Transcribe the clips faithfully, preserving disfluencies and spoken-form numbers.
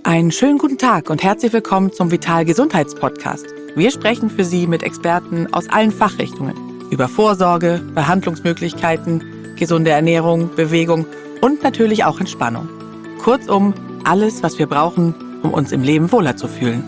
Einen schönen guten Tag und herzlich willkommen zum Vital Gesundheitspodcast. Wir sprechen für Sie mit Experten aus allen Fachrichtungen über Vorsorge, Behandlungsmöglichkeiten, gesunde Ernährung, Bewegung und natürlich auch Entspannung. Kurzum, alles, was wir brauchen, um uns im Leben wohler zu fühlen.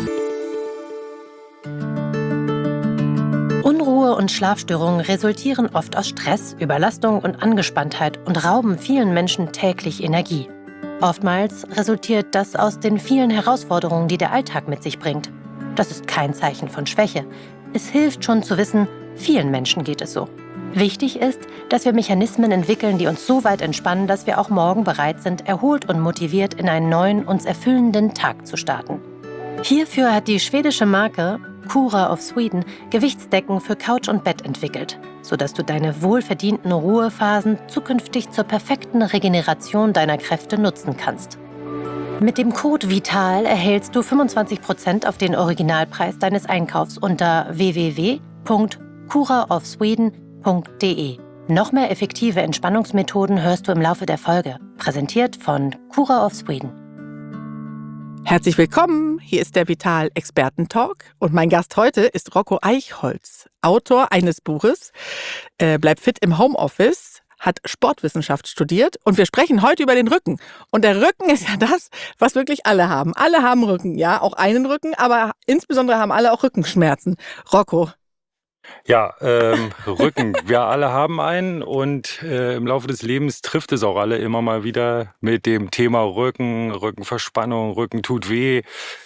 Unruhe und Schlafstörungen resultieren oft aus Stress, Überlastung und Angespanntheit und rauben vielen Menschen täglich Energie. Oftmals resultiert das aus den vielen Herausforderungen, die der Alltag mit sich bringt. Das ist kein Zeichen von Schwäche. Es hilft schon zu wissen, vielen Menschen geht es so. Wichtig ist, dass wir Mechanismen entwickeln, die uns so weit entspannen, dass wir auch morgen bereit sind, erholt und motiviert in einen neuen, uns erfüllenden Tag zu starten. Hierfür hat die schwedische Marke Cura of Sweden Gewichtsdecken für Couch und Bett entwickelt, sodass du deine wohlverdienten Ruhephasen zukünftig zur perfekten Regeneration deiner Kräfte nutzen kannst. Mit dem Code VITAL erhältst du fünfundzwanzig Prozent auf den Originalpreis deines Einkaufs unter w w w punkt cura of sweden punkt d e. Noch mehr effektive Entspannungsmethoden hörst du im Laufe der Folge, präsentiert von Cura of Sweden. Herzlich willkommen, hier ist der Vital Experten-Talk und mein Gast heute ist Rocco Eichholz, Autor eines Buches, äh, Bleib fit im Homeoffice, hat Sportwissenschaft studiert und wir sprechen heute über den Rücken. Und der Rücken ist ja das, was wirklich alle haben. Alle haben Rücken, ja, auch einen Rücken, aber insbesondere haben alle auch Rückenschmerzen. Rocco. Ja, ähm, Rücken. Wir alle haben einen und äh, im Laufe des Lebens trifft es auch alle immer mal wieder mit dem Thema Rücken, Rückenverspannung, Rücken tut weh.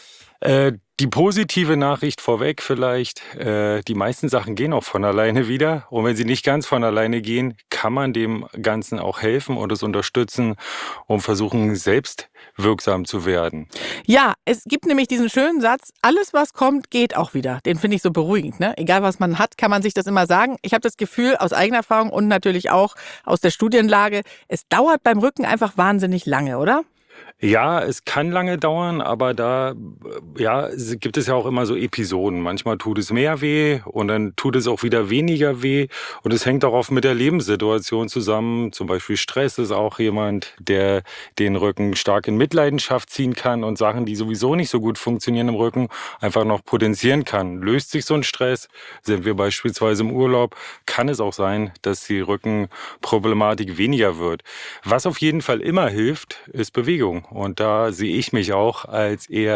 Äh, die positive Nachricht vorweg vielleicht, äh, die meisten Sachen gehen auch von alleine wieder. Und wenn sie nicht ganz von alleine gehen, kann man dem Ganzen auch helfen und es unterstützen und versuchen, selbst wirksam zu werden. Ja, es gibt nämlich diesen schönen Satz, alles was kommt, geht auch wieder. Den finde ich so beruhigend, ne? Egal was man hat, kann man sich das immer sagen. Ich habe das Gefühl aus eigener Erfahrung und natürlich auch aus der Studienlage, es dauert beim Rücken einfach wahnsinnig lange, oder? Ja, es kann lange dauern, aber da ja, gibt es ja auch immer so Episoden. Manchmal tut es mehr weh und dann tut es auch wieder weniger weh. Und es hängt auch oft mit der Lebenssituation zusammen. Zum Beispiel Stress ist auch jemand, der den Rücken stark in Mitleidenschaft ziehen kann und Sachen, die sowieso nicht so gut funktionieren im Rücken, einfach noch potenzieren kann. Löst sich so ein Stress, sind wir beispielsweise im Urlaub, kann es auch sein, dass die Rückenproblematik weniger wird. Was auf jeden Fall immer hilft, ist Bewegung. Und da sehe ich mich auch als eher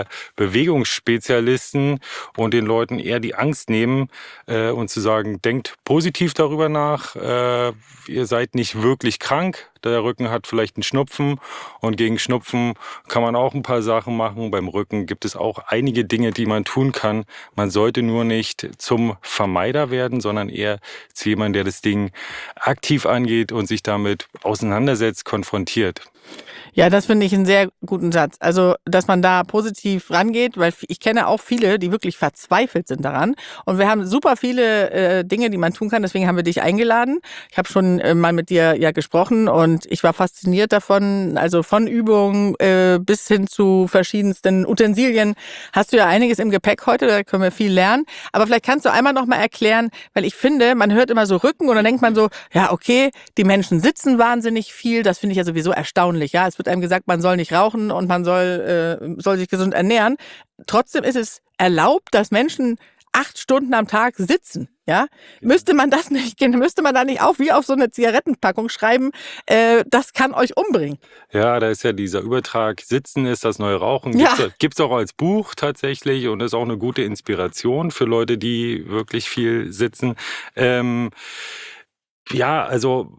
Bewegungsspezialisten und den Leuten eher die Angst nehmen äh, und zu sagen, denkt positiv darüber nach, äh, ihr seid nicht wirklich krank. Der Rücken hat vielleicht einen Schnupfen und gegen Schnupfen kann man auch ein paar Sachen machen. Beim Rücken gibt es auch einige Dinge, die man tun kann. Man sollte nur nicht zum Vermeider werden, sondern eher zu jemandem, der das Ding aktiv angeht und sich damit auseinandersetzt, konfrontiert. Ja, das finde ich einen sehr guten Satz. Also, dass man da positiv rangeht, weil ich kenne auch viele, die wirklich verzweifelt sind daran. Und wir haben super viele äh, Dinge, die man tun kann. Deswegen haben wir dich eingeladen. Ich habe schon äh, mal mit dir ja gesprochen und ich war fasziniert davon. Also von Übungen äh, bis hin zu verschiedensten Utensilien hast du ja einiges im Gepäck heute. Da können wir viel lernen. Aber vielleicht kannst du einmal noch mal erklären, weil ich finde, man hört immer so Rücken und dann denkt man so, ja okay, die Menschen sitzen wahnsinnig viel. Das finde ich ja sowieso erstaunlich. Ja, es wird einem gesagt, man soll nicht rauchen und man soll, äh, soll sich gesund ernähren. Trotzdem ist es erlaubt, dass Menschen acht Stunden am Tag sitzen. Ja? Müsste man das nicht, müsste man da nicht auch wie auf so eine Zigarettenpackung schreiben, äh, das kann euch umbringen. Ja, da ist ja dieser Übertrag, Sitzen ist das neue Rauchen. Ja. Gibt es auch als Buch tatsächlich und ist auch eine gute Inspiration für Leute, die wirklich viel sitzen. Ähm, ja, also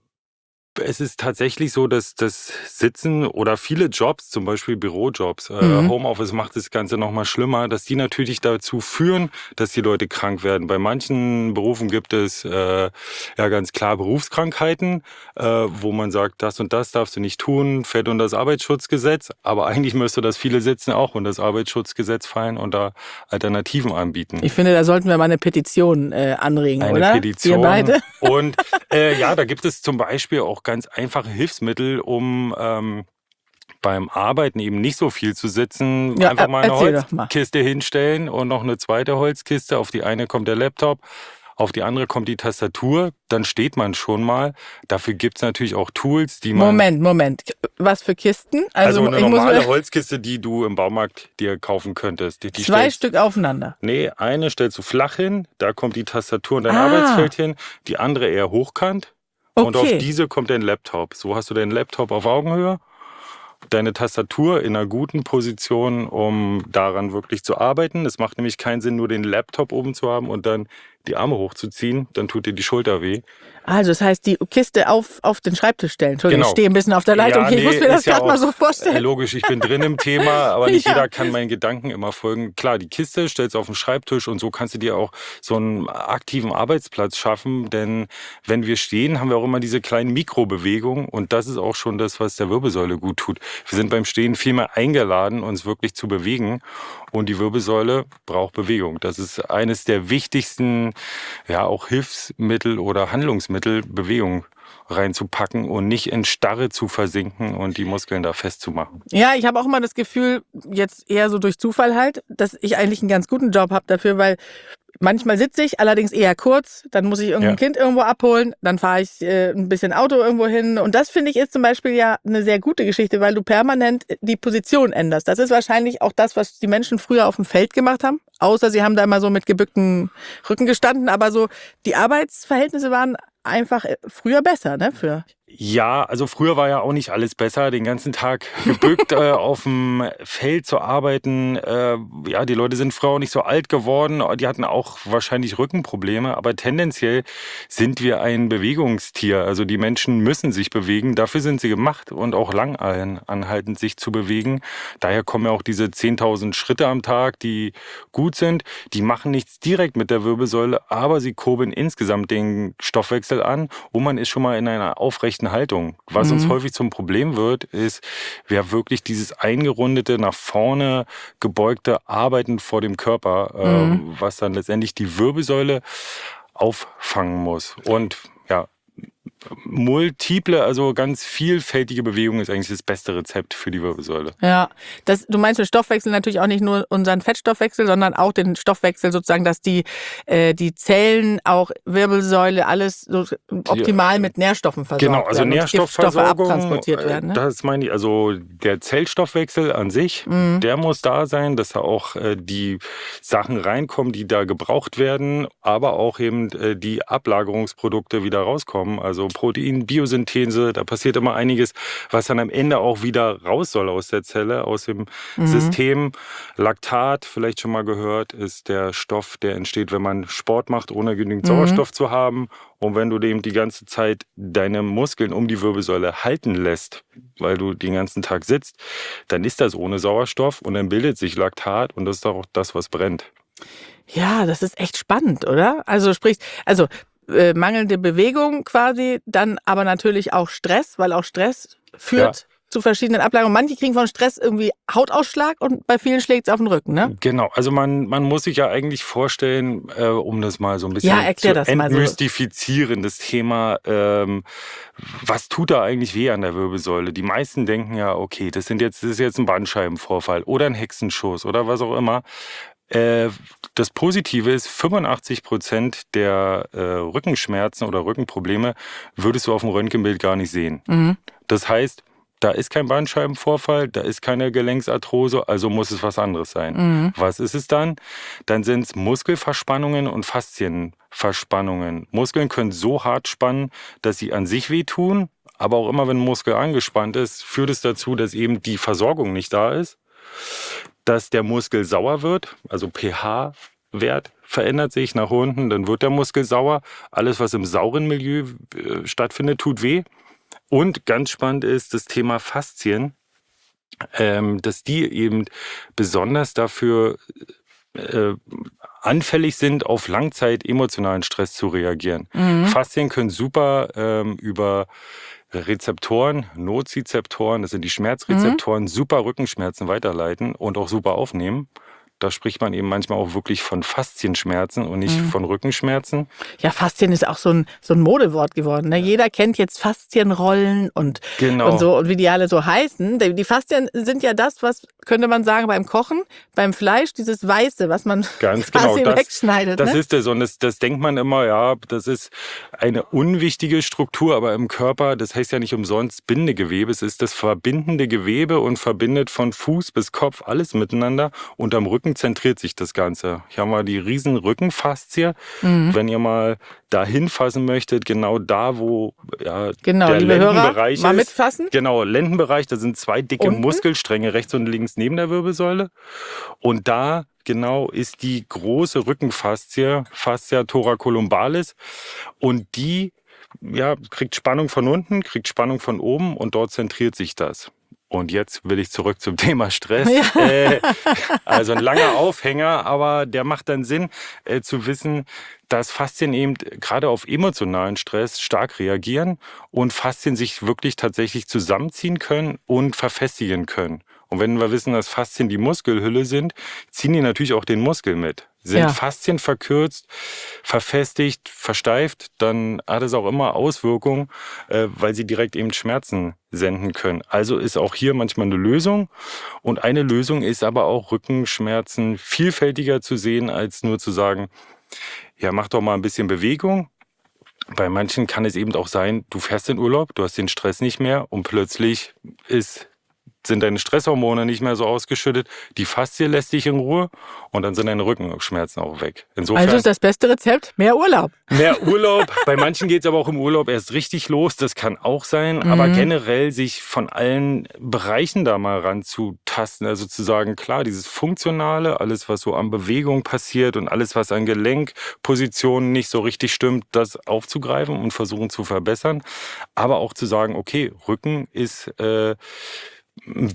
es ist tatsächlich so, dass das Sitzen oder viele Jobs, zum Beispiel Bürojobs, äh, Mhm. Homeoffice macht das Ganze nochmal schlimmer, dass die natürlich dazu führen, dass die Leute krank werden. Bei manchen Berufen gibt es äh, ja ganz klar Berufskrankheiten, äh, wo man sagt, das und das darfst du nicht tun, fällt unter das Arbeitsschutzgesetz. Aber eigentlich müsste das viele Sitzen auch unter das Arbeitsschutzgesetz fallen und da Alternativen anbieten. Ich finde, da sollten wir mal eine Petition äh, anregen, Eine oder? Petition. Wir beide. Und äh, ja, da gibt es zum Beispiel auch ganz einfache Hilfsmittel, um ähm, beim Arbeiten eben nicht so viel zu sitzen. Ja, Einfach mal eine erzähl doch mal. Holzkiste hinstellen und noch eine zweite Holzkiste. Auf die eine kommt der Laptop, auf die andere kommt die Tastatur, dann steht man schon mal. Dafür gibt es natürlich auch Tools, die man... Moment, Moment. Was für Kisten? Also, also eine ich normale muss Holzkiste, die du im Baumarkt dir kaufen könntest. Die, die zwei stellst, Stück aufeinander. Nee, eine stellst du flach hin, da kommt die Tastatur und dein Ah. Arbeitsfeld hin. Die andere eher hochkant. Okay. Und auf diese kommt dein Laptop. So hast du deinen Laptop auf Augenhöhe. Deine Tastatur in einer guten Position, um daran wirklich zu arbeiten. Es macht nämlich keinen Sinn, nur den Laptop oben zu haben und dann die Arme hochzuziehen. Dann tut dir die Schulter weh. Also das heißt, die Kiste auf, auf den Schreibtisch stellen. Entschuldigung, Genau. ich stehe ein bisschen auf der Leitung. Ja, ich nee, muss mir das ist ja gerade mal auch, so vorstellen. äh, Logisch, ich bin drin im Thema, aber nicht Ja. jeder kann meinen Gedanken immer folgen. Klar, die Kiste stellst du auf den Schreibtisch und so kannst du dir auch so einen aktiven Arbeitsplatz schaffen. Denn wenn wir stehen, haben wir auch immer diese kleinen Mikrobewegungen und das ist auch schon das, was der Wirbelsäule gut tut. Wir sind beim Stehen viel mehr eingeladen, uns wirklich zu bewegen und die Wirbelsäule braucht Bewegung. Das ist eines der wichtigsten, ja auch Hilfsmittel oder Handlungsmittel, Bewegung reinzupacken und nicht in Starre zu versinken und die Muskeln da festzumachen. Ja, ich habe auch immer das Gefühl, jetzt eher so durch Zufall halt, dass ich eigentlich einen ganz guten Job habe dafür, weil manchmal sitze ich, allerdings eher kurz, dann muss ich irgendein Ja. Kind irgendwo abholen, dann fahre ich äh, ein bisschen Auto irgendwo hin und das finde ich ist zum Beispiel ja eine sehr gute Geschichte, weil du permanent die Position änderst. Das ist wahrscheinlich auch das, was die Menschen früher auf dem Feld gemacht haben, außer sie haben da immer so mit gebückten Rücken gestanden, aber so die Arbeitsverhältnisse waren einfach früher besser, ne? Für Ja, also früher war ja auch nicht alles besser, den ganzen Tag gebückt äh, auf dem Feld zu arbeiten. Äh, ja, die Leute sind früher auch nicht so alt geworden, die hatten auch wahrscheinlich Rückenprobleme, aber tendenziell sind wir ein Bewegungstier. Also die Menschen müssen sich bewegen, dafür sind sie gemacht und auch lang anhaltend sich zu bewegen. Daher kommen ja auch diese zehntausend Schritte am Tag, die gut sind. Die machen nichts direkt mit der Wirbelsäule, aber sie kurbeln insgesamt den Stoffwechsel an und man ist schon mal in einer aufrechten Haltung. Was Mhm. uns häufig zum Problem wird, ist, wer wirklich dieses eingerundete, nach vorne gebeugte Arbeiten vor dem Körper, Mhm. ähm, was dann letztendlich die Wirbelsäule auffangen muss. Und ja, multiple, also ganz vielfältige Bewegung ist eigentlich das beste Rezept für die Wirbelsäule. Ja, das, du meinst mit Stoffwechsel natürlich auch nicht nur unseren Fettstoffwechsel, sondern auch den Stoffwechsel sozusagen, dass die, äh, die Zellen, auch Wirbelsäule, alles so optimal mit Nährstoffen versorgt Genau, also werden und Giftstoffe Nährstoffversorgung, abtransportiert werden. Ne? das meine ich, also der Zellstoffwechsel an sich, Mhm. der muss da sein, dass da auch äh, die Sachen reinkommen, die da gebraucht werden, aber auch eben äh, die Ablagerungsprodukte wieder rauskommen, also Protein, Biosynthese, da passiert immer einiges, was dann am Ende auch wieder raus soll aus der Zelle, aus dem Mhm. System. Laktat, vielleicht schon mal gehört, ist der Stoff, der entsteht, wenn man Sport macht, ohne genügend Mhm. Sauerstoff zu haben. Und wenn du dem die ganze Zeit deine Muskeln um die Wirbelsäule halten lässt, weil du den ganzen Tag sitzt, dann ist das ohne Sauerstoff und dann bildet sich Laktat und das ist auch das, was brennt. Ja, das ist echt spannend, oder? Also sprich, also äh, mangelnde Bewegung quasi, dann aber natürlich auch Stress, weil auch Stress führt Ja. zu verschiedenen Ablagerungen. Manche kriegen von Stress irgendwie Hautausschlag und bei vielen schlägt es auf den Rücken, ne? Genau, also man, man muss sich ja eigentlich vorstellen, äh, um das mal so ein bisschen Ja, erklär zu das mal so. entmystifizieren, das Thema, ähm, was tut da eigentlich weh an der Wirbelsäule? Die meisten denken ja, okay, das, sind jetzt, das ist jetzt ein Bandscheibenvorfall oder ein Hexenschuss oder was auch immer. Äh, das Positive ist, fünfundachtzig Prozent der äh, Rückenschmerzen oder Rückenprobleme würdest du auf dem Röntgenbild gar nicht sehen. Mhm. Das heißt, da ist kein Bandscheibenvorfall, da ist keine Gelenksarthrose, also muss es was anderes sein. Mhm. Was ist es dann? Dann sind es Muskelverspannungen und Faszienverspannungen. Muskeln können so hart spannen, dass sie an sich wehtun, aber auch immer, wenn ein Muskel angespannt ist, führt es dazu, dass eben die Versorgung nicht da ist, dass der Muskel sauer wird, also pH-Wert verändert sich nach unten, dann wird der Muskel sauer. Alles, was im sauren Milieu äh, stattfindet, tut weh. Und ganz spannend ist das Thema Faszien, ähm, dass die eben besonders dafür äh, anfällig sind, auf Langzeit emotionalen Stress zu reagieren. Mhm. Faszien können super ähm, über Rezeptoren, Nozizeptoren, das sind die Schmerzrezeptoren, super Rückenschmerzen weiterleiten und auch super aufnehmen. Da spricht man eben manchmal auch wirklich von Faszienschmerzen und nicht Mhm. von Rückenschmerzen. Ja, Faszien ist auch so ein, so ein Modewort geworden. Ne? Jeder kennt jetzt Faszienrollen und, Genau. und so und wie die alle so heißen. Die die Faszien sind ja das, was könnte man sagen, beim Kochen, beim Fleisch, dieses Weiße, was man Ganz quasi genau, das, wegschneidet. das ne? ist es. Und das, das denkt man immer, ja, das ist eine unwichtige Struktur, aber im Körper, das heißt ja nicht umsonst Bindegewebe, es ist das verbindende Gewebe und verbindet von Fuß bis Kopf alles miteinander und am Rücken zentriert sich das Ganze. Hier haben wir die riesen Rückenfaszie. Mhm. Wenn ihr mal da hinfassen möchtet, genau da, wo ja, Genau, der liebe Hörer, Lendenbereich mal ist. mitfassen. Genau, Lendenbereich, da sind zwei dicke Unten? Muskelstränge rechts und links neben der Wirbelsäule. Und da genau ist die große Rückenfaszie, Fascia thoracolumbalis. Und die ja, kriegt Spannung von unten, kriegt Spannung von oben und dort zentriert sich das. Und jetzt will ich zurück zum Thema Stress. Ja. Äh, also ein langer Aufhänger, aber der macht dann Sinn, äh, zu wissen, dass Faszien eben gerade auf emotionalen Stress stark reagieren und Faszien sich wirklich tatsächlich zusammenziehen können und verfestigen können. Und wenn wir wissen, dass Faszien die Muskelhülle sind, ziehen die natürlich auch den Muskel mit. Sind Ja. Faszien verkürzt, verfestigt, versteift, dann hat es auch immer Auswirkungen, äh, weil sie direkt eben Schmerzen senden können. Also ist auch hier manchmal eine Lösung. Und eine Lösung ist aber auch, Rückenschmerzen vielfältiger zu sehen, als nur zu sagen, ja, mach doch mal ein bisschen Bewegung. Bei manchen kann es eben auch sein, du fährst in Urlaub, du hast den Stress nicht mehr und plötzlich ist sind deine Stresshormone nicht mehr so ausgeschüttet, die Faszie lässt dich in Ruhe und dann sind deine Rückenschmerzen auch weg. Insofern Also ist das beste Rezept mehr Urlaub. mehr Urlaub. Bei manchen geht es aber auch im Urlaub erst richtig los, das kann auch sein. Aber Mhm. generell sich von allen Bereichen da mal ranzutasten, also zu sagen, klar, dieses Funktionale, alles was so an Bewegung passiert und alles was an Gelenkpositionen nicht so richtig stimmt, das aufzugreifen und versuchen zu verbessern. Aber auch zu sagen, okay, Rücken ist äh, ein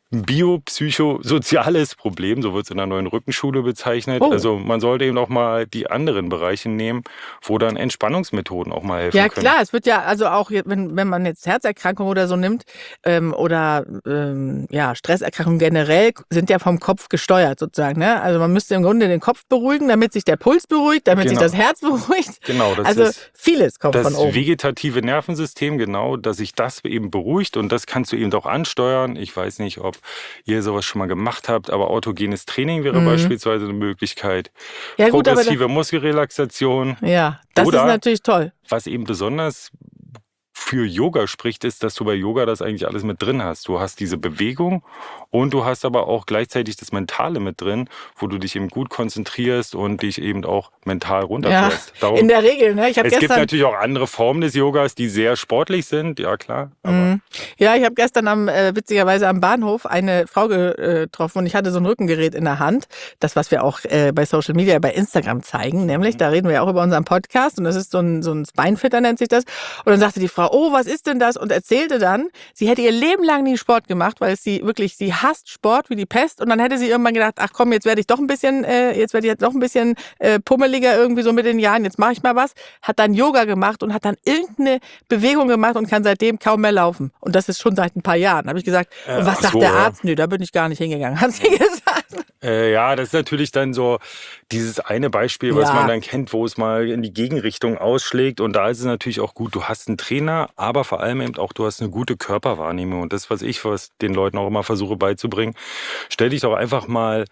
biopsychosoziales Problem, so wird es in der neuen Rückenschule bezeichnet. Oh. Also man sollte eben auch mal die anderen Bereiche nehmen, wo dann Entspannungsmethoden auch mal helfen Ja können. klar, es wird ja, also auch, jetzt, wenn, wenn man jetzt Herzerkrankungen oder so nimmt, ähm, oder ähm, ja, Stresserkrankungen generell, sind ja vom Kopf gesteuert sozusagen. Ne? Also man müsste im Grunde den Kopf beruhigen, damit sich der Puls beruhigt, damit Genau. sich das Herz beruhigt. Genau, das Also ist vieles kommt das von oben. vegetative Nervensystem, genau, dass sich das eben beruhigt und das kannst du eben auch ansteuern. Ich weiß nicht, ob ihr sowas schon mal gemacht habt, aber autogenes Training wäre Mhm. beispielsweise eine Möglichkeit. Ja gut, aber Progressive Muskelrelaxation. da, ja, das Oder- ist natürlich toll. Was eben besonders für Yoga spricht, ist, dass du bei Yoga das eigentlich alles mit drin hast. Du hast diese Bewegung und du hast aber auch gleichzeitig das Mentale mit drin, wo du dich eben gut konzentrierst und dich eben auch mental runterfährst. Darum, In der Regel, ne? Ich habe es gibt gestern natürlich auch andere Formen des Yogas, die sehr sportlich sind, ja klar. Aber Mhm. Ja, ich habe gestern am äh, witzigerweise am Bahnhof eine Frau getroffen und ich hatte so ein Rückengerät in der Hand. Das, was wir auch äh, bei Social Media, bei Instagram zeigen, nämlich, da reden wir ja auch über unseren Podcast und das ist so ein, so ein Spinefitter, nennt sich das. Und dann sagte die Frau, oh, was ist denn das? Und erzählte dann, sie hätte ihr Leben lang nie Sport gemacht, weil sie wirklich, sie hasst Sport wie die Pest. Und dann hätte sie irgendwann gedacht, ach komm, jetzt werde ich doch ein bisschen, äh, jetzt werde ich jetzt noch ein bisschen äh, pummeliger irgendwie so mit den Jahren, jetzt mache ich mal was. Hat dann Yoga gemacht und hat dann irgendeine Bewegung gemacht und kann seitdem kaum mehr laufen. Und das ist schon seit ein paar Jahren. Da habe ich gesagt, Äh, und was ach sagt so, der ja. Arzt? Nö, da bin ich gar nicht hingegangen, hat sie gesagt. Äh, ja, das ist natürlich dann so dieses eine Beispiel, was Ja. man dann kennt, wo es mal in die Gegenrichtung ausschlägt. Und da ist es natürlich auch gut, du hast einen Trainer, aber vor allem eben auch, du hast eine gute Körperwahrnehmung. Und das, was ich was den Leuten auch immer versuche beizubringen, stell dich doch einfach mal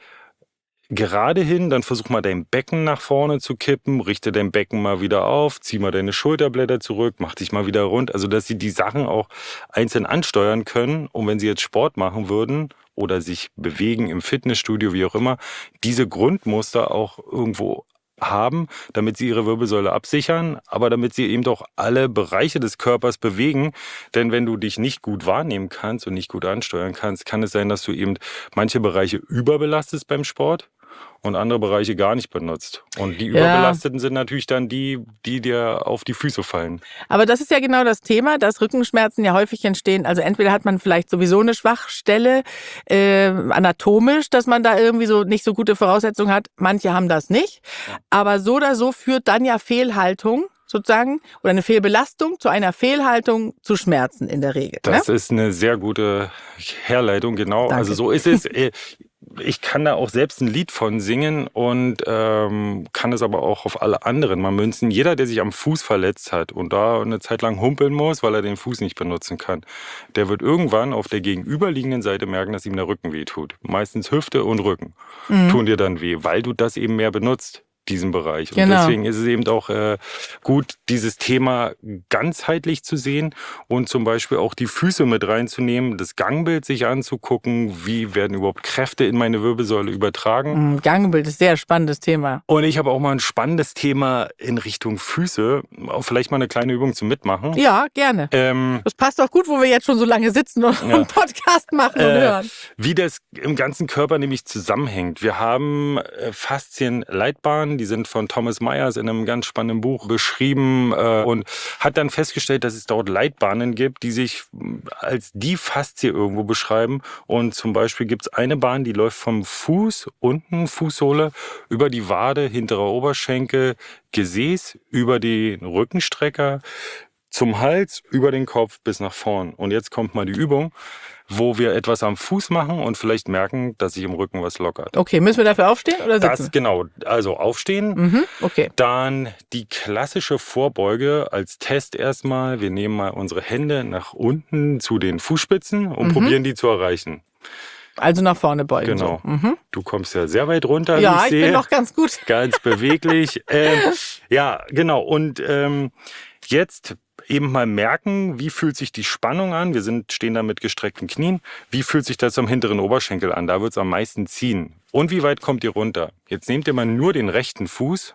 gerade hin, dann versuch mal dein Becken nach vorne zu kippen, richte dein Becken mal wieder auf, zieh mal deine Schulterblätter zurück, mach dich mal wieder rund. Also, dass sie die Sachen auch einzeln ansteuern können. Und wenn sie jetzt Sport machen würden oder sich bewegen im Fitnessstudio, wie auch immer, diese Grundmuster auch irgendwo haben, damit sie ihre Wirbelsäule absichern, aber damit sie eben doch alle Bereiche des Körpers bewegen. Denn wenn du dich nicht gut wahrnehmen kannst und nicht gut ansteuern kannst, kann es sein, dass du eben manche Bereiche überbelastest beim Sport und andere Bereiche gar nicht benutzt. Und die Ja. Überbelasteten sind natürlich dann die, die dir auf die Füße fallen. Aber das ist ja genau das Thema, dass Rückenschmerzen ja häufig entstehen. Also entweder hat man vielleicht sowieso eine Schwachstelle, äh, anatomisch, dass man da irgendwie so nicht so gute Voraussetzungen hat. Manche haben das nicht. Aber so oder so führt dann ja Fehlhaltung sozusagen oder eine Fehlbelastung zu einer Fehlhaltung zu Schmerzen in der Regel. Das Ne? ist eine sehr gute Herleitung, genau. Danke. Also so ist es. Äh, ich kann da auch selbst ein Lied von singen und ähm, kann es aber auch auf alle anderen mal münzen. Jeder, der sich am Fuß verletzt hat und da eine Zeit lang humpeln muss, weil er den Fuß nicht benutzen kann, der wird irgendwann auf der gegenüberliegenden Seite merken, dass ihm der Rücken weh tut. Meistens Hüfte und Rücken Mhm. tun dir dann weh, weil du das eben mehr benutzt, diesen Bereich. Und Genau. deswegen ist es eben auch äh, gut, dieses Thema ganzheitlich zu sehen und zum Beispiel auch die Füße mit reinzunehmen, das Gangbild sich anzugucken, wie werden überhaupt Kräfte in meine Wirbelsäule übertragen. Mhm, Gangbild ist ein sehr spannendes Thema. Und ich habe auch mal ein spannendes Thema in Richtung Füße, auch vielleicht mal eine kleine Übung zum Mitmachen. Ja, gerne. Ähm, Das passt doch gut, wo wir jetzt schon so lange sitzen und Ja. einen Podcast machen und Äh, hören. wie das im ganzen Körper nämlich zusammenhängt. Wir haben äh, Faszienleitbahnen, die sind von Thomas Myers in einem ganz spannenden Buch beschrieben äh, und hat dann festgestellt, dass es dort Leitbahnen gibt, die sich mh, als die Faszie irgendwo beschreiben. Und zum Beispiel gibt es eine Bahn, die läuft vom Fuß, unten Fußsohle, über die Wade, hinterer Oberschenkel, Gesäß, über den Rückenstrecker, zum Hals, über den Kopf bis nach vorn. Und jetzt kommt mal die Übung, wo wir etwas am Fuß machen und vielleicht merken, dass sich im Rücken was lockert. Okay, müssen wir dafür aufstehen oder sitzen? Das genau, also aufstehen. Mhm, okay. Dann die klassische Vorbeuge als Test erstmal. Wir nehmen mal unsere Hände nach unten zu den Fußspitzen und Mhm. probieren die zu erreichen. Also nach vorne beugen. Genau. So. Mhm. Du kommst ja sehr weit runter, wie Ja, ich ich sehe. bin noch ganz gut. Ganz beweglich. ähm, ja, genau. Und ähm, jetzt eben mal merken, wie fühlt sich die Spannung an. Wir sind, stehen da mit gestreckten Knien. Wie fühlt sich das am hinteren Oberschenkel an? Da wird es am meisten ziehen. Und wie weit kommt ihr runter? Jetzt nehmt ihr mal nur den rechten Fuß,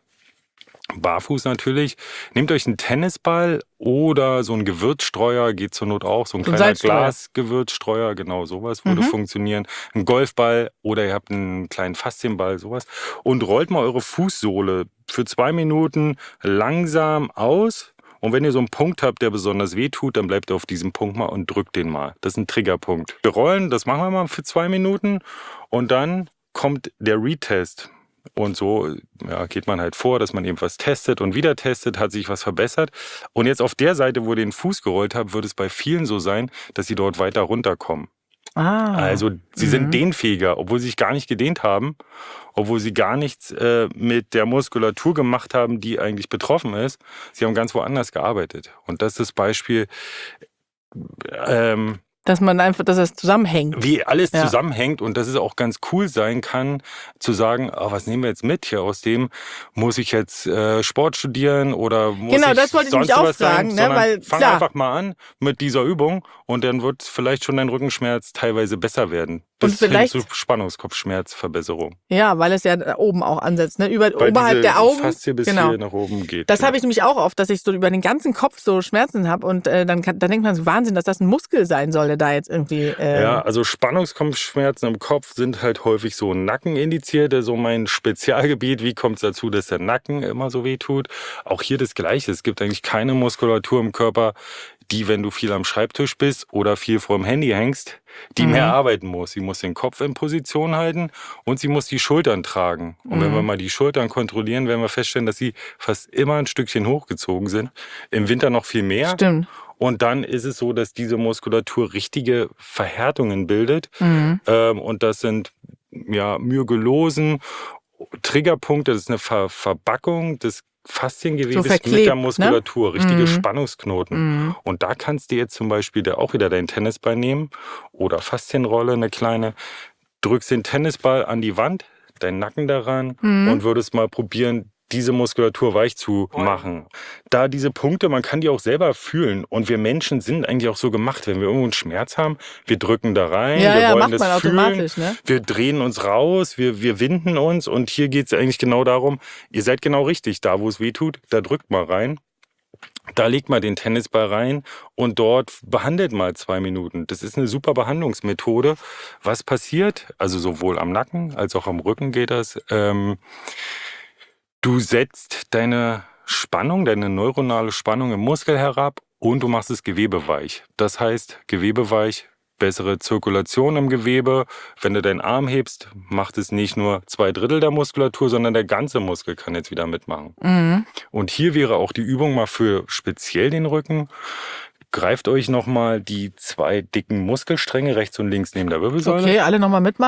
barfuß natürlich. Nehmt euch einen Tennisball oder so einen Gewürzstreuer, geht zur Not auch. So ein So ein kleiner Salzstreuer. Glasgewürzstreuer, genau sowas würde Mhm. funktionieren. Ein Golfball oder ihr habt einen kleinen Faszienball, sowas. Und rollt mal eure Fußsohle für zwei Minuten langsam aus. Und wenn ihr so einen Punkt habt, der besonders weh tut, dann bleibt ihr auf diesem Punkt mal und drückt den mal. Das ist ein Triggerpunkt. Wir rollen, das machen wir mal für zwei Minuten. Und dann kommt der Retest. Und so ja, geht man halt vor, dass man eben was testet und wieder testet, hat sich was verbessert. Und jetzt auf der Seite, wo ihr den Fuß gerollt habt, wird es bei vielen so sein, dass sie dort weiter runterkommen. Ah. Also sie Mhm. sind dehnfähiger, obwohl sie sich gar nicht gedehnt haben, obwohl sie gar nichts äh, mit der Muskulatur gemacht haben, die eigentlich betroffen ist. Sie haben ganz woanders gearbeitet. Und das ist das Beispiel, ähm, Dass man einfach, dass das zusammenhängt. wie alles Ja. zusammenhängt und dass es auch ganz cool sein kann, zu sagen, oh, was nehmen wir jetzt mit hier aus dem? Muss ich jetzt äh, Sport studieren oder muss Genau, ich das wollte ich sonst mich auch was sein? fragen, ne, Sondern weil, fang klar. einfach mal an mit dieser Übung und dann wird vielleicht schon dein Rückenschmerz teilweise besser werden. Und Bis hin vielleicht- zu Spannungskopfschmerzverbesserung. Ja, weil es ja da oben auch ansetzt, ne? Über, Weil oberhalb diese der Augen. Faszie bis Genau. hier nach oben geht. Das ja. habe ich nämlich auch oft, dass ich so über den ganzen Kopf so Schmerzen habe und äh, dann, kann, dann denkt man so, Wahnsinn, dass das ein Muskel sein soll, der da jetzt irgendwie... Äh, Ja, also Spannungskopfschmerzen im Kopf sind halt häufig so Nacken indiziert, das ist so mein Spezialgebiet. Wie kommt es dazu, dass der Nacken immer so weh tut? Auch hier das Gleiche. Es gibt eigentlich keine Muskulatur im Körper, die, wenn du viel am Schreibtisch bist oder viel vor dem Handy hängst, die Mhm. mehr arbeiten muss. Sie muss den Kopf in Position halten und sie muss die Schultern tragen. Und wenn Mhm. wir mal die Schultern kontrollieren, werden wir feststellen, dass sie fast immer ein Stückchen hochgezogen sind. Im Winter noch viel mehr. Stimmt. Und dann ist es so, dass diese Muskulatur richtige Verhärtungen bildet. Mhm. Ähm, und das sind ja Myogelosen, Triggerpunkte, das ist eine Ver Verbackung des Fasziengewebes So mit verklebt, der ne? Muskulatur, richtige Mhm. Spannungsknoten. Mhm. Und da kannst du jetzt zum Beispiel da auch wieder deinen Tennisball nehmen oder Faszienrolle, eine kleine, drückst den Tennisball an die Wand, deinen Nacken daran Mhm. und würdest mal probieren, diese Muskulatur weich zu machen. Da diese Punkte, man kann die auch selber fühlen. Und wir Menschen sind eigentlich auch so gemacht, wenn wir irgendwo einen Schmerz haben, wir drücken da rein, Ja, wir ja, wollen macht das man fühlen, automatisch, ne? wir drehen uns raus, wir, wir winden uns. Und hier geht es eigentlich genau darum, ihr seid genau richtig. Da, wo es weh tut, da drückt mal rein. Da legt mal den Tennisball rein und dort behandelt mal zwei Minuten. Das ist eine super Behandlungsmethode. Was passiert? Also sowohl am Nacken als auch am Rücken geht das. Ähm, du setzt deine Spannung, deine neuronale Spannung im Muskel herab und du machst das Gewebe weich. Das heißt, Gewebe weich, bessere Zirkulation im Gewebe. Wenn du deinen Arm hebst, macht es nicht nur zwei Drittel der Muskulatur, sondern der ganze Muskel kann jetzt wieder mitmachen. Mhm. Und hier wäre auch die Übung mal für speziell den Rücken. Greift euch nochmal die zwei dicken Muskelstränge rechts und links neben der Wirbelsäule. Okay, alle nochmal mitmachen.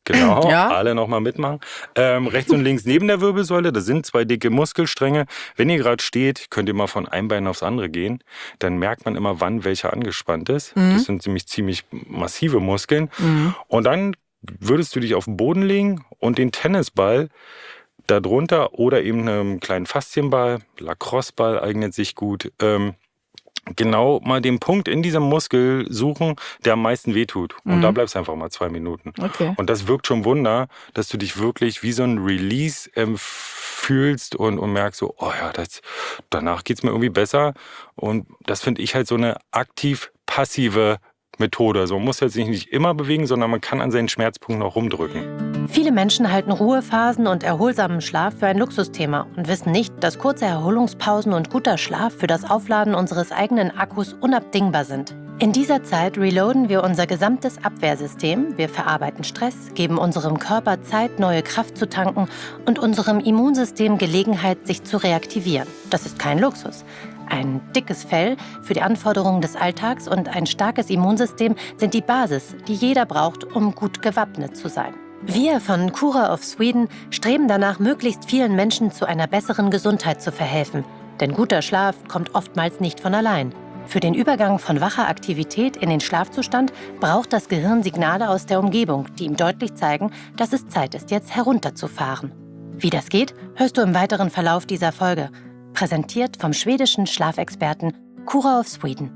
Genau, Ja. alle nochmal mitmachen. Ähm, rechts und links neben der Wirbelsäule, das sind zwei dicke Muskelstränge. Wenn ihr gerade steht, könnt ihr mal von einem Bein aufs andere gehen. Dann merkt man immer, wann welcher angespannt ist. Mhm. Das sind nämlich ziemlich massive Muskeln. Mhm. Und dann würdest du dich auf den Boden legen und den Tennisball darunter oder eben einen kleinen Faszienball, Lacrosseball eignet sich gut, ähm, genau mal den Punkt in diesem Muskel suchen, der am meisten wehtut. Und Mhm. da bleibst du einfach mal zwei Minuten. Okay. Und das wirkt schon Wunder, dass du dich wirklich wie so ein Release ähm, fühlst und, und merkst so, oh ja, das, danach geht's mir irgendwie besser. Und das finde ich halt so eine aktiv-passive Methode. Also man muss jetzt sich nicht immer bewegen, sondern man kann an seinen Schmerzpunkten auch rumdrücken. Viele Menschen halten Ruhephasen und erholsamen Schlaf für ein Luxusthema und wissen nicht, dass kurze Erholungspausen und guter Schlaf für das Aufladen unseres eigenen Akkus unabdingbar sind. In dieser Zeit reloaden wir unser gesamtes Abwehrsystem, wir verarbeiten Stress, geben unserem Körper Zeit, neue Kraft zu tanken und unserem Immunsystem Gelegenheit, sich zu reaktivieren. Das ist kein Luxus. Ein dickes Fell für die Anforderungen des Alltags und ein starkes Immunsystem sind die Basis, die jeder braucht, um gut gewappnet zu sein. Wir von Cura of Sweden streben danach, möglichst vielen Menschen zu einer besseren Gesundheit zu verhelfen. Denn guter Schlaf kommt oftmals nicht von allein. Für den Übergang von wacher Aktivität in den Schlafzustand braucht das Gehirn Signale aus der Umgebung, die ihm deutlich zeigen, dass es Zeit ist, jetzt herunterzufahren. Wie das geht, hörst du im weiteren Verlauf dieser Folge. Präsentiert vom schwedischen Schlafexperten Cura of Sweden.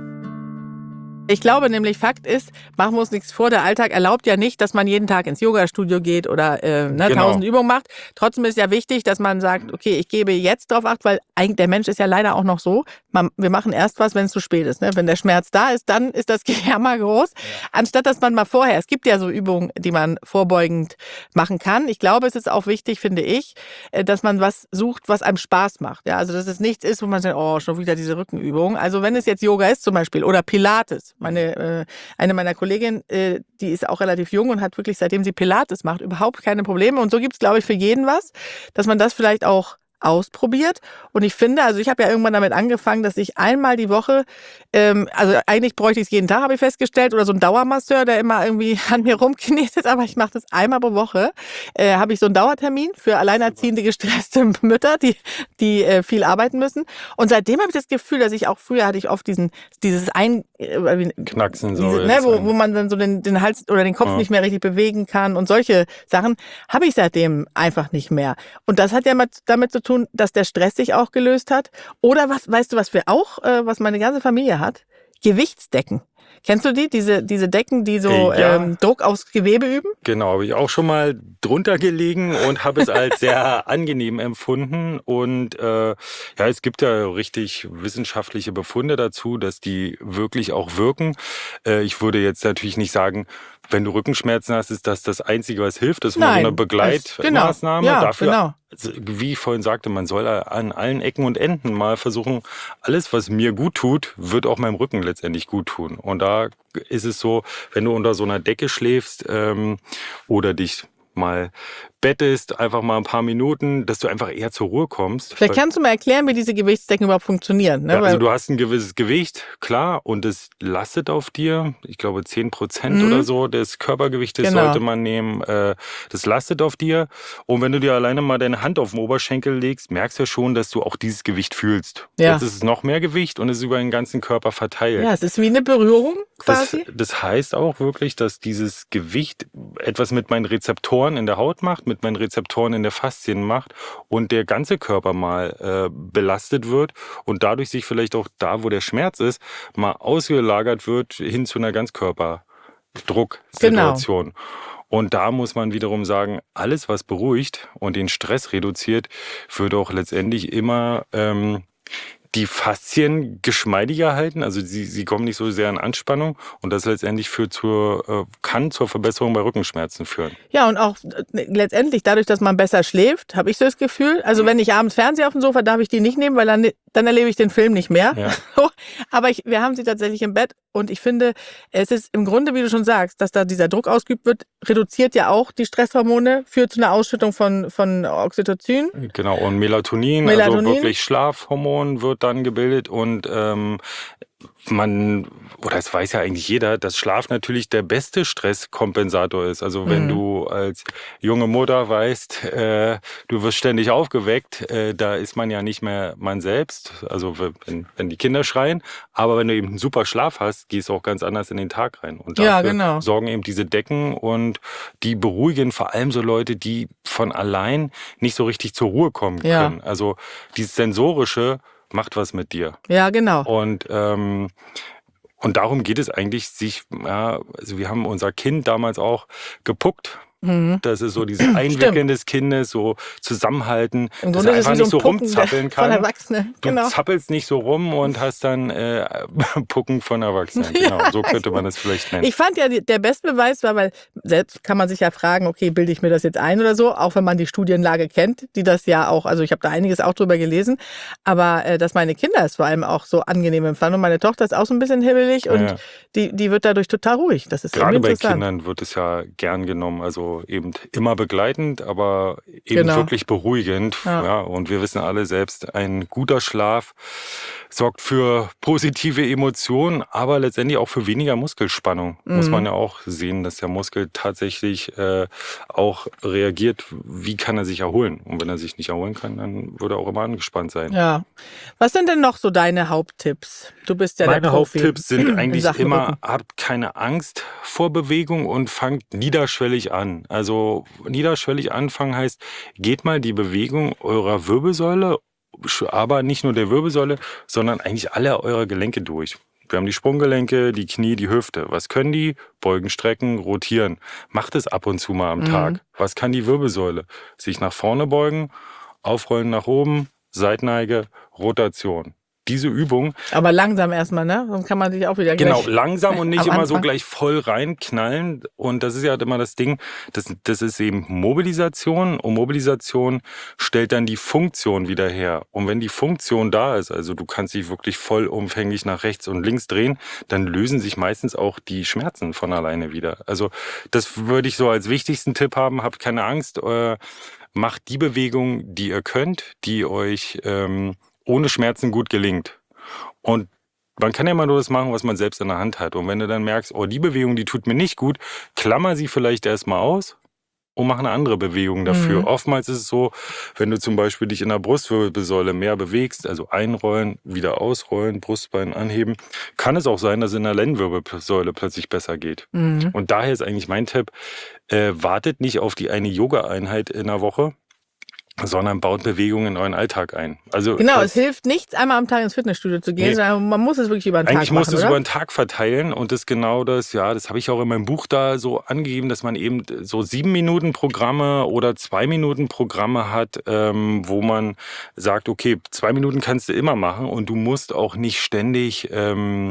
Ich glaube nämlich, Fakt ist, machen wir uns nichts vor, der Alltag erlaubt ja nicht, dass man jeden Tag ins Yoga-Studio geht oder äh, ne, Genau. tausend Übungen macht. Trotzdem ist ja wichtig, dass man sagt, okay, ich gebe jetzt drauf Acht, weil eigentlich der Mensch ist ja leider auch noch so, man, wir machen erst was, wenn es zu spät ist. Ne? Wenn der Schmerz da ist, dann ist das Gejammer groß. Ja. Anstatt dass man mal vorher, es gibt ja so Übungen, die man vorbeugend machen kann. Ich glaube, es ist auch wichtig, finde ich, dass man was sucht, was einem Spaß macht. Ja? Also dass es nichts ist, wo man sagt, oh, schon wieder diese Rückenübung. Also wenn es jetzt Yoga ist zum Beispiel oder Pilates. Meine, äh, eine meiner Kolleginnen, äh, die ist auch relativ jung und hat wirklich, seitdem sie Pilates macht, überhaupt keine Probleme. Und so gibt es, glaube ich, für jeden was, dass man das vielleicht auch ausprobiert. Und ich finde, also ich habe ja irgendwann damit angefangen, dass ich einmal die Woche, ähm, also eigentlich bräuchte ich es jeden Tag, habe ich festgestellt, oder so ein Dauermasseur, der immer irgendwie an mir rumknetet, aber ich mache das einmal pro Woche, äh, habe ich so einen Dauertermin für alleinerziehende, gestresste Mütter, die die äh, viel arbeiten müssen. Und seitdem habe ich das Gefühl, dass ich auch, früher hatte ich oft diesen, dieses ein... Äh, Knacksen so. Diese, ne, wo, wo man dann so den, den Hals oder den Kopf ja. nicht mehr richtig bewegen kann und solche Sachen, habe ich seitdem einfach nicht mehr. Und das hat ja damit zu tun, dass der Stress sich auch gelöst hat. Oder was, weißt du, was wir auch, äh, was meine ganze Familie hat? Gewichtsdecken. Kennst du die? Diese, diese Decken, die so ja. ähm, Druck aufs Gewebe üben? Genau, habe ich auch schon mal drunter gelegen und habe es als sehr angenehm empfunden. Und äh, ja, es gibt ja richtig wissenschaftliche Befunde dazu, dass die wirklich auch wirken. Äh, ich würde jetzt natürlich nicht sagen, wenn du Rückenschmerzen hast, ist das das Einzige, was hilft. Das ist nur so eine Begleitmaßnahme. Genau. Ja, dafür, genau. wie ich vorhin sagte, man soll an allen Ecken und Enden mal versuchen, alles, was mir gut tut, wird auch meinem Rücken letztendlich gut tun. Und da ist es so, wenn du unter so einer Decke schläfst ähm, oder dich mal bettest, einfach mal ein paar Minuten, dass du einfach eher zur Ruhe kommst. Vielleicht kannst du mal erklären, wie diese Gewichtsdecken überhaupt funktionieren. Ne? Ja, also du hast ein gewisses Gewicht, klar, und es lastet auf dir, ich glaube zehn Prozent mhm. oder so des Körpergewichtes genau. sollte man nehmen, das lastet auf dir. Und wenn du dir alleine mal deine Hand auf den Oberschenkel legst, merkst du ja schon, dass du auch dieses Gewicht fühlst. Ja. Jetzt ist es noch mehr Gewicht und es ist über den ganzen Körper verteilt. Ja, es ist wie eine Berührung quasi. Das, das heißt auch wirklich, dass dieses Gewicht etwas mit meinen Rezeptoren in der Haut macht, mit meinen Rezeptoren in der Faszien macht und der ganze Körper mal äh, belastet wird und dadurch sich vielleicht auch da, wo der Schmerz ist, mal ausgelagert wird hin zu einer Ganzkörperdrucksituation. Genau. Und da muss man wiederum sagen, alles, was beruhigt und den Stress reduziert, wird auch letztendlich immer ähm, die Faszien geschmeidiger halten, also sie, sie kommen nicht so sehr in Anspannung und das letztendlich führt zur, äh, kann zur Verbesserung bei Rückenschmerzen führen. Ja, und auch äh, letztendlich dadurch, dass man besser schläft, habe ich so das Gefühl, also wenn ich abends Fernseher auf dem Sofa, darf ich die nicht nehmen, weil dann, dann erlebe ich den Film nicht mehr. Ja. Aber ich, wir haben sie tatsächlich im Bett und ich finde, es ist im Grunde, wie du schon sagst, dass da dieser Druck ausgeübt wird, reduziert ja auch die Stresshormone, führt zu einer Ausschüttung von, von Oxytocin. Genau, und Melatonin, Melatonin, also wirklich Schlafhormon wird dann gebildet und ähm, man, oder es weiß ja eigentlich jeder, dass Schlaf natürlich der beste Stresskompensator ist. Also wenn Mhm. du als junge Mutter weißt, äh, du wirst ständig aufgeweckt, äh, da ist man ja nicht mehr man selbst, also wenn, wenn die Kinder schreien. Aber wenn du eben einen super Schlaf hast, gehst du auch ganz anders in den Tag rein. Und Ja, dafür genau. sorgen eben diese Decken und die beruhigen vor allem so Leute, die von allein nicht so richtig zur Ruhe kommen Ja. können. Also dieses Sensorische macht was mit dir. Ja, genau. Und, ähm, und darum geht es eigentlich, sich, ja, also wir haben unser Kind damals auch gepuckt. Mhm. Das ist so dieses Einwickeln des Kindes, so zusammenhalten, Im dass Grunde er ist es einfach wie so nicht so ein Pucken der- rumzappeln von kann. Erwachsenen. Du Genau. zappelst nicht so rum und hast dann äh, Pucken von Erwachsenen. Genau, so könnte man das vielleicht nennen. Ich fand ja, die- der beste Beweis war, weil selbst kann man sich ja fragen, okay, bilde ich mir das jetzt ein oder so, auch wenn man die Studienlage kennt, die das ja auch, also ich habe da einiges auch drüber gelesen, aber äh, dass meine Kinder es vor allem auch so angenehm empfanden und meine Tochter ist auch so ein bisschen hibbelig und Ja. die, die wird dadurch total ruhig. Das ist Gerade irgendwie bei interessant. Kindern wird es ja gern genommen, also eben immer begleitend, aber eben Genau. wirklich beruhigend. Ja. Ja. Und wir wissen alle selbst, ein guter Schlaf sorgt für positive Emotionen, aber letztendlich auch für weniger Muskelspannung. Mhm. Muss man ja auch sehen, dass der Muskel tatsächlich äh, auch reagiert, wie kann er sich erholen. Und wenn er sich nicht erholen kann, dann würde er auch immer angespannt sein. Ja. Was sind denn noch so deine Haupttipps? Du bist ja Meine der Profi. Haupttipps sind in eigentlich Sachen immer, Rücken. habt keine Angst vor Bewegung und fangt niederschwellig an. Also niederschwellig anfangen heißt, geht mal die Bewegung eurer Wirbelsäule, aber nicht nur der Wirbelsäule, sondern eigentlich alle eurer Gelenke durch. Wir haben die Sprunggelenke, die Knie, die Hüfte. Was können die? Beugen, strecken, rotieren. Macht es ab und zu mal am Mhm. Tag. Was kann die Wirbelsäule? Sich nach vorne beugen, aufrollen nach oben, Seitneige, Rotation. Diese Übung, Aber langsam erstmal, ne? Sonst kann man sich auch wieder genau, gleich langsam und nicht am immer so Anfang. gleich voll reinknallen. Und das ist ja immer das Ding, das, das ist eben Mobilisation. Und Mobilisation stellt dann die Funktion wieder her. Und wenn die Funktion da ist, also du kannst dich wirklich vollumfänglich nach rechts und links drehen, dann lösen sich meistens auch die Schmerzen von alleine wieder. Also das würde ich so als wichtigsten Tipp haben. Habt keine Angst. Äh, macht die Bewegung, die ihr könnt, die euch ähm, ohne Schmerzen gut gelingt. Und man kann ja immer nur das machen, was man selbst in der Hand hat. Und wenn du dann merkst, oh, die Bewegung, die tut mir nicht gut, klammer sie vielleicht erstmal aus und mach eine andere Bewegung dafür. Mhm. Oftmals ist es so, wenn du zum Beispiel dich in der Brustwirbelsäule mehr bewegst, also einrollen, wieder ausrollen, Brustbein anheben, kann es auch sein, dass es in der Lendenwirbelsäule plötzlich besser geht. Mhm. Und daher ist eigentlich mein Tipp, äh, wartet nicht auf die eine Yoga-Einheit in der Woche, sondern baut Bewegungen in euren Alltag ein. Also Genau, das- es hilft nichts, einmal am Tag ins Fitnessstudio zu gehen, Nee. sondern man muss es wirklich über den Eigentlich Tag musst machen, du es oder? über den Tag verteilen und das genau das, ja, das habe ich auch in meinem Buch da so angegeben, dass man eben so sieben Minuten Programme oder zwei Minuten Programme hat, ähm, wo man sagt, okay, zwei Minuten kannst du immer machen und du musst auch nicht ständig ähm,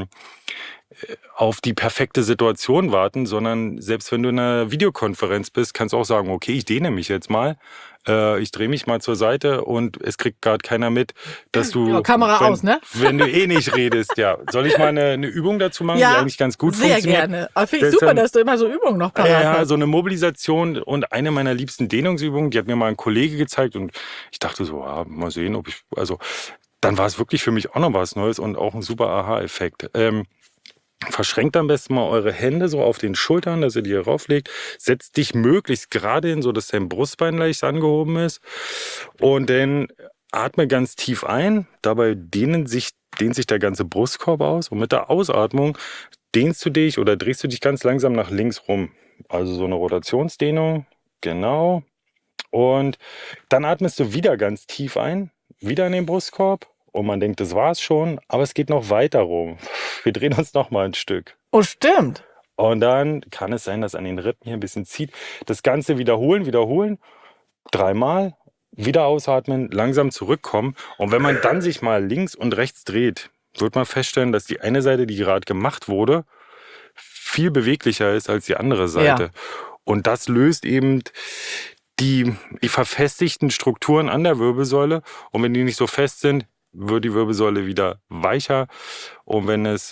auf die perfekte Situation warten, sondern selbst wenn du in einer Videokonferenz bist, kannst du auch sagen, okay, ich dehne mich jetzt mal, äh, ich drehe mich mal zur Seite und es kriegt gerade keiner mit, dass du, Ja, Kamera wenn, aus, ne? wenn du eh nicht redest, ja. Soll ich mal eine, eine Übung dazu machen, die Ja, eigentlich ganz gut sehr funktioniert? gerne. Aber finde ich Das super, dann- dass du immer so Übungen noch parat Ja, hast. so eine Mobilisation und eine meiner liebsten Dehnungsübungen, die hat mir mal ein Kollege gezeigt und ich dachte so, ja, mal sehen, ob ich, also dann war es wirklich für mich auch noch was Neues und auch ein super Aha-Effekt. Ähm, Verschränkt am besten mal eure Hände so auf den Schultern, dass ihr die hier rauflegt. Setzt dich möglichst gerade hin, so dass dein Brustbein leicht angehoben ist. Und dann atme ganz tief ein. Dabei dehnen sich, dehnt sich der ganze Brustkorb aus. Und mit der Ausatmung dehnst du dich oder drehst du dich ganz langsam nach links rum. Also so eine Rotationsdehnung. Genau. Und dann atmest du wieder ganz tief ein. Wieder in den Brustkorb. Und man denkt, das war's schon, aber es geht noch weiter rum. Wir drehen uns noch mal ein Stück. Oh, stimmt. Und dann kann es sein, dass an den Rippen hier ein bisschen zieht. Das Ganze wiederholen, wiederholen. Dreimal. Wieder ausatmen, langsam zurückkommen. Und wenn man dann sich mal links und rechts dreht, wird man feststellen, dass die eine Seite, die gerade gemacht wurde, viel beweglicher ist als die andere Seite. Ja. Und das löst eben die, die verfestigten Strukturen an der Wirbelsäule. Und wenn die nicht so fest sind, wird die Wirbelsäule wieder weicher. Und wenn es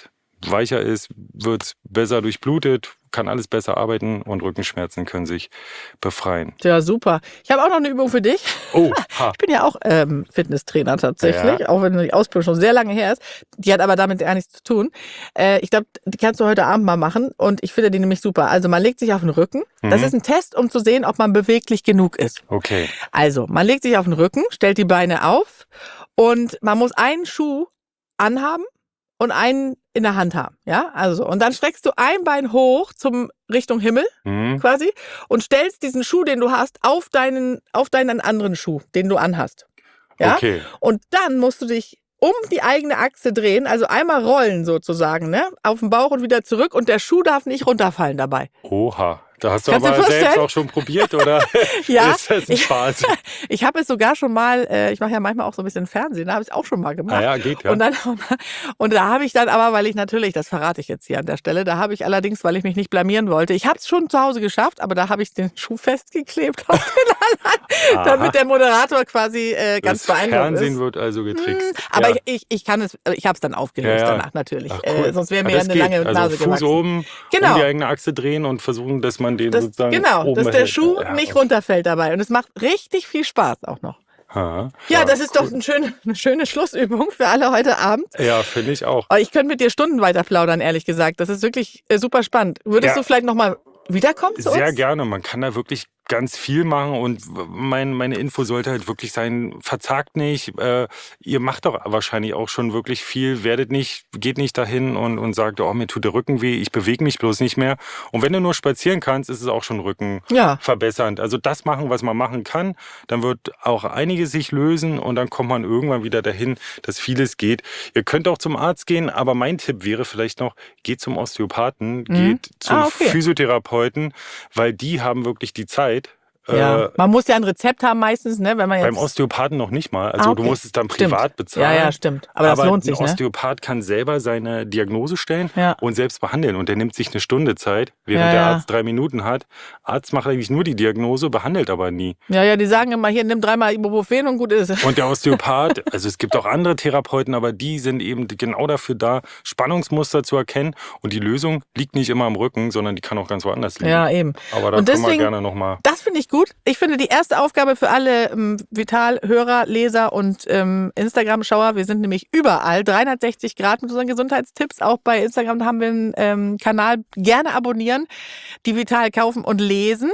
weicher ist, wird es besser durchblutet, kann alles besser arbeiten und Rückenschmerzen können sich befreien. Ja, super. Ich habe auch noch eine Übung für dich. Oh, ha. Ich bin ja auch ähm, Fitnesstrainer tatsächlich, Ja. auch wenn die Ausbildung schon sehr lange her ist. Die hat aber damit gar nichts zu tun. Äh, ich glaube, die kannst du heute Abend mal machen und ich finde die nämlich super. Also man legt sich auf den Rücken. Das Mhm. ist ein Test, um zu sehen, ob man beweglich genug ist. Okay. Also man legt sich auf den Rücken, stellt die Beine auf und man muss einen Schuh anhaben und einen in der Hand haben. Ja, also so. Und dann streckst du ein Bein hoch zum Richtung Himmel Mhm. quasi und stellst diesen Schuh, den du hast, auf deinen, auf deinen anderen Schuh, den du anhast. Ja? Okay. Und dann musst du dich um die eigene Achse drehen, also einmal rollen sozusagen, ne? Auf den Bauch und wieder zurück und der Schuh darf nicht runterfallen dabei. Oha. Da hast du Kannst du aber dir selbst vorstellen? auch schon probiert, oder? Ja, Ist das ein ich- Spaß? Ich habe es sogar schon mal, äh, ich mache ja manchmal auch so ein bisschen Fernsehen, da habe ich es auch schon mal gemacht. Ah ja, geht, ja. Und dann und da habe ich dann aber, weil ich natürlich, das verrate ich jetzt hier an der Stelle, da habe ich allerdings, weil ich mich nicht blamieren wollte, ich habe es schon zu Hause geschafft, aber da habe ich den Schuh festgeklebt auf den anderen, Aha. damit der Moderator quasi äh, ganz das beeindruckt Fernsehen ist. wird also getrickst. Hm, Aber ja. ich, ich, ich kann es, ich habe es dann aufgelöst Ja, ja. danach natürlich. Ach, cool. äh, sonst wäre Ja, mir ja das eine geht. lange Nase also Fuß gewachsen. oben, Genau. um die eigene Achse drehen und versuchen, dass man den Das, sozusagen genau, oben dass der behält. Schuh Ja, nicht okay. runterfällt dabei. Und es macht richtig viel Spaß auch noch. Ha. Ja, das ist cool. doch eine schöne, eine schöne Schlussübung für alle heute Abend. Ja, finde ich auch. Aber ich könnte mit dir Stunden weiter plaudern, ehrlich gesagt. Das ist wirklich äh, super spannend. Würdest Ja. du vielleicht nochmal wiederkommen zu Sehr uns? gerne. Man kann da wirklich ganz viel machen und mein, meine Info sollte halt wirklich sein, verzagt nicht. Äh, ihr macht doch wahrscheinlich auch schon wirklich viel. Werdet nicht, geht nicht dahin und, und sagt, oh, mir tut der Rücken weh, ich bewege mich bloß nicht mehr. Und wenn du nur spazieren kannst, ist es auch schon Rücken Ja. verbessernd. Also das machen, was man machen kann, dann wird auch einiges sich lösen und dann kommt man irgendwann wieder dahin, dass vieles geht. Ihr könnt auch zum Arzt gehen, aber mein Tipp wäre vielleicht noch, geht zum Osteopathen, geht zum Ah, okay. Physiotherapeuten, weil die haben wirklich die Zeit. Ja. Äh, Man muss ja ein Rezept haben meistens, ne, wenn man jetzt. beim Osteopathen noch nicht mal. Also Ah, okay. du musst es dann Stimmt. privat bezahlen. Ja, ja, stimmt. Aber das lohnt sich, ein ne? Osteopath kann selber seine Diagnose stellen Ja. und selbst behandeln. Und der nimmt sich eine Stunde Zeit, während Ja, der ja. Arzt drei Minuten hat. Arzt macht eigentlich nur die Diagnose, behandelt aber nie. Ja, ja, die sagen immer, hier, nimm dreimal Ibuprofen und gut ist es. Und der Osteopath, also es gibt auch andere Therapeuten, aber die sind eben genau dafür da, Spannungsmuster zu erkennen. Und die Lösung liegt nicht immer am Rücken, sondern die kann auch ganz woanders liegen. Ja, eben. Aber da Und können wir deswegen- gerne nochmal. Das finde ich gut. Ich finde die erste Aufgabe für alle ähm, Vital-Hörer, Leser und ähm, Instagram-Schauer, wir sind nämlich überall, dreihundertsechzig Grad mit unseren Gesundheitstipps. Auch bei Instagram haben wir einen ähm, Kanal, gerne abonnieren, die Vital kaufen und lesen.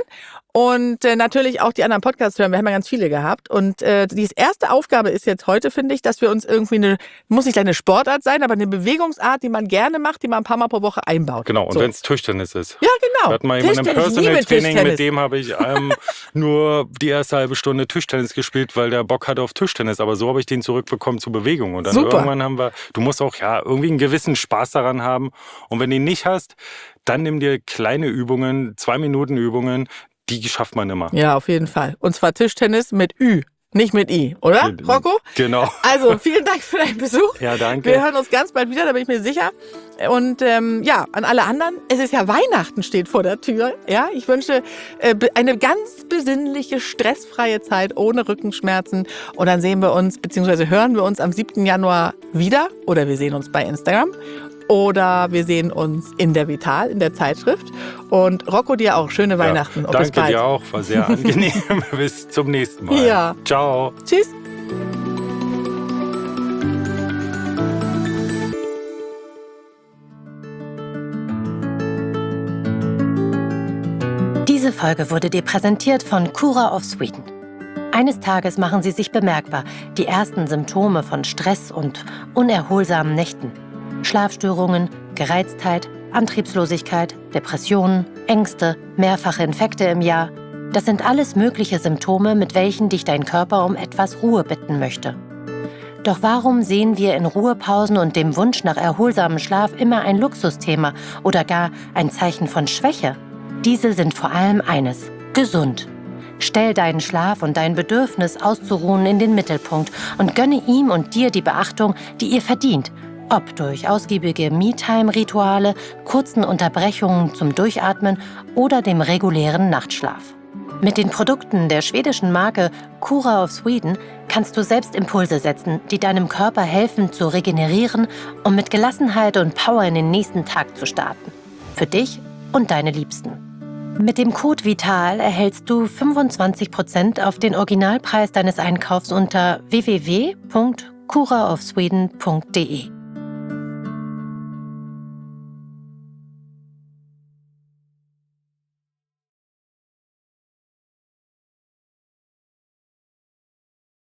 Und äh, natürlich auch die anderen Podcasts hören. Wir haben ja ganz viele gehabt. Und äh, die erste Aufgabe ist jetzt heute, finde ich, dass wir uns irgendwie eine, muss nicht gleich eine Sportart sein, aber eine Bewegungsart, die man gerne macht, die man ein paar Mal pro Woche einbaut. Genau, und So. wenn es Tischtennis ist. Ja, genau. Wir hatten mal jemanden im Tischtennis, ich Personal liebe Training, Tischtennis. mit dem habe ich ähm, nur die erste halbe Stunde Tischtennis gespielt, weil der Bock hatte auf Tischtennis. Aber so habe ich den zurückbekommen zur Bewegung. Und dann Super. irgendwann haben wir, du musst auch ja irgendwie einen gewissen Spaß daran haben. Und wenn du ihn nicht hast, dann nimm dir kleine Übungen, zwei Minuten Übungen, die schafft man immer. Ja, auf jeden Fall. Und zwar Tischtennis mit Ü, nicht mit I, oder, Rocco? Genau. Also, vielen Dank für deinen Besuch. Ja, danke. Wir hören uns ganz bald wieder, da bin ich mir sicher. Und ähm, ja, an alle anderen, es ist ja Weihnachten steht vor der Tür. Ja, ich wünsche äh, be- eine ganz besinnliche, stressfreie Zeit ohne Rückenschmerzen. Und dann sehen wir uns, beziehungsweise hören wir uns am siebten Januar wieder. Oder wir sehen uns bei Instagram. Oder wir sehen uns in der Vital, in der Zeitschrift. Und Rocco, dir auch schöne Weihnachten. Ja, Und bis danke bald. dir auch, war sehr angenehm. Bis zum nächsten Mal. Ja. Ciao. Tschüss. Diese Folge wurde dir präsentiert von Cura of Sweden. Eines Tages machen sie sich bemerkbar, die ersten Symptome von Stress und unerholsamen Nächten. Schlafstörungen, Gereiztheit, Antriebslosigkeit, Depressionen, Ängste, mehrfache Infekte im Jahr. Das sind alles mögliche Symptome, mit welchen dich dein Körper um etwas Ruhe bitten möchte. Doch warum sehen wir in Ruhepausen und dem Wunsch nach erholsamem Schlaf immer ein Luxusthema oder gar ein Zeichen von Schwäche? Diese sind vor allem eines: gesund. Stell deinen Schlaf und dein Bedürfnis auszuruhen in den Mittelpunkt und gönne ihm und dir die Beachtung, die ihr verdient. Ob durch ausgiebige Me-Time-Rituale, kurzen Unterbrechungen zum Durchatmen oder dem regulären Nachtschlaf. Mit den Produkten der schwedischen Marke Cura of Sweden kannst du selbst Impulse setzen, die deinem Körper helfen zu regenerieren und mit Gelassenheit und Power in den nächsten Tag zu starten. Für dich und deine Liebsten. Mit dem Code VITAL erhältst du fünfundzwanzig Prozent auf den Originalpreis deines Einkaufs unter w w w punkt cura of sweden punkt d e.